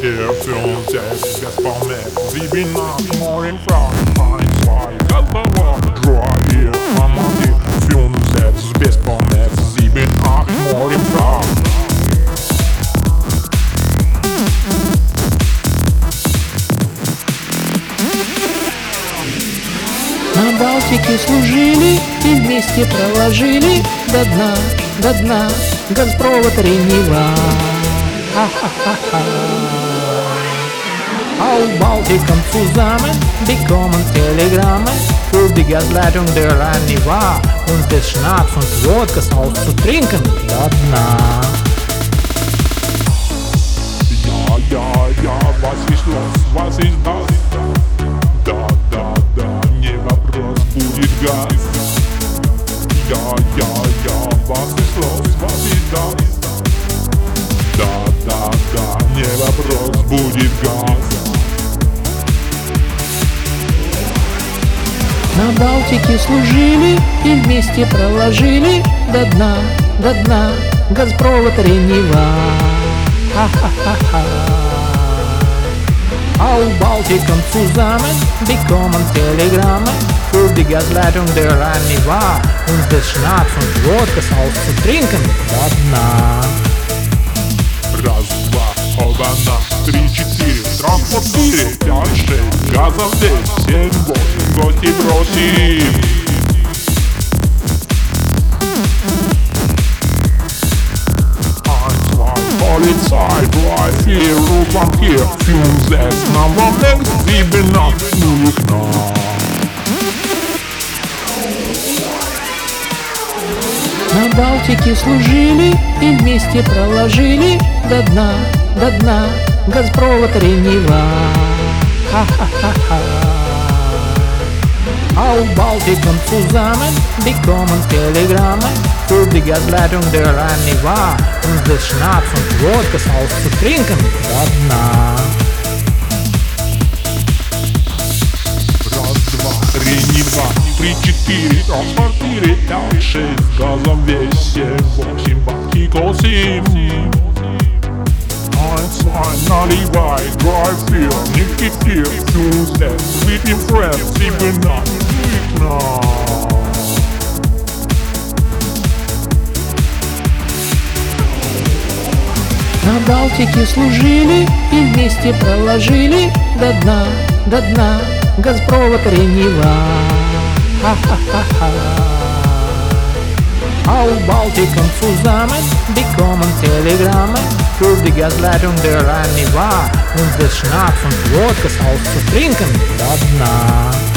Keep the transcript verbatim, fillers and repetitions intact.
hier für uns selbst Gazpromet. Sieben nach morgen Frauen, eins, zwei, Gazprom, drei, vier, Amati, für uns selbst Gazpromet. Sieben, acht, morgen Frauen. На Балтике служили и вместе проложили до дна, до дна газопровод Рейн-Нева. Ха-ха-ха-ха. Auf Baltikum zusammen bekommen Telegramme für die Gasleitung der Rhein-Newa und des Schnaps und Wodkas auszutrinken до дна. Ja, ja, ja, was ist los, was ist das? Да, да, да, не вопрос, будет газ. Ja, ja, ja, was ist los, was ist das? Да, да, да, не вопрос, будет газ. На Балтике служили и вместе проложили до дна, до дна газопровод Рейн-Нева. Ха-ха-ха-ха. Auf Baltikum zusammen bekommen Telegramme für die Gasleitung der Rhein-Newa und des Schnaps und Wodkas auszutrinken до дна. Раз, два, оба-на, три, четыре, транспортире, пять, шесть, газом здесь, семь, восемь, гости просим. Polizei, drei, vier, Rufbahn vier, fünf, sechs, Nummer sechs, sieben, acht, null, knapp. На Балтике служили и вместе проложили до дна, до дна газопровод Рейн-Нева. Ха-ха-ха-ха. Auf Baltikum zusammen bekommen Telegramme für die Gasleitung der Rhein-Newa und des Schnaps und Wodkas auszutrinken до дна. Раз, два, Рейн-Нева, три, четыре, транспортире, пять, шесть, газом весь, семь, восемь, Балтику семь. Eins, zwei, наливай, drei, vier, не кипи, fünf, sechs, выпьем фреш, sieben, acht, null, На Балтике служили и вместе проложили до дна, до дна газопровод Рейн-Нева. Ха-ха-ха-ха. Auf Baltikum zusammen bekommen Telegramme für die Gasleitung der Rhein-Newa und des Schnaps und Wodkas auszutrinken до дна.